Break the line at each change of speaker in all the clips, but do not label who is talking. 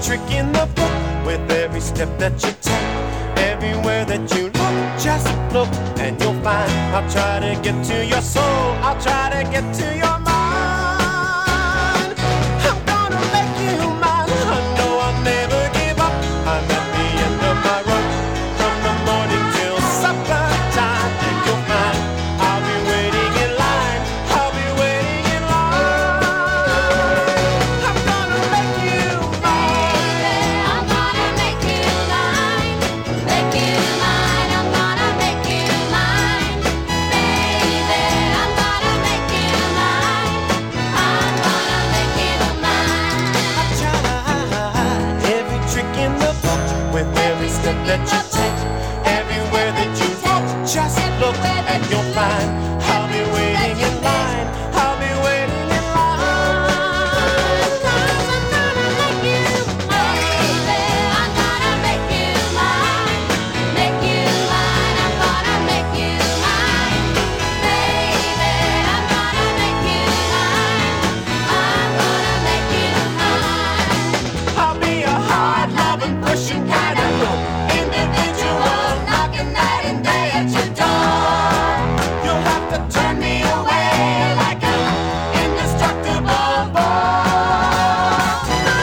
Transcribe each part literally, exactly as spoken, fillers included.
trick in the book, with every step that you take, everywhere that you look, just look and you'll find. I'll try to get to your soul, I'll try to get to your mind. I'm gonna make you mine. I know I'll never give up. I'm at the end of my rope, from the morning till supper time, and you'll find I'll be waiting in line, I'll be waiting in line. I'm gonna make you mine.
I'm gonna make you mine, make you mine. I'm gonna make you mine, baby. I'm gonna make you mine. I'm gonna make you mine.
I tried every trick in the book, with every step that you take, everywhere that you look, just look and you'll find I'll be waiting in line, I'll be waiting in line.
'Cause I'm gonna make you mine, baby. I'm gonna make you mine, make you mine. I'm gonna make you mine, baby. I'm gonna make you mine. I'm gonna make you mine.
I'll be a hard loving, pushing kind of individual, knocking night and day at your door. You'll have to turn me away like an indestructible ball.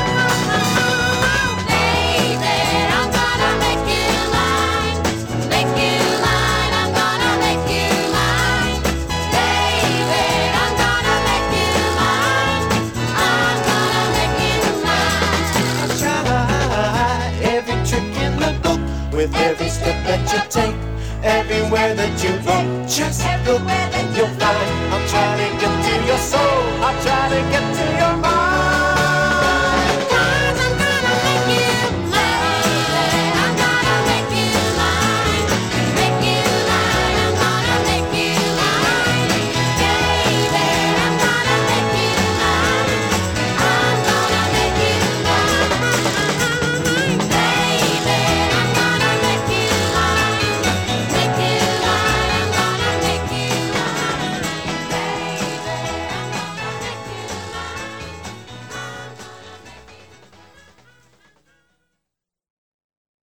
Baby, I'm gonna make you mine, make you mine. I'm gonna make you mine, baby. I'm gonna make you mine. I'm gonna make you mine.
I tried every trick in the book, with every step that you take, everywhere that you look, just look and you'll find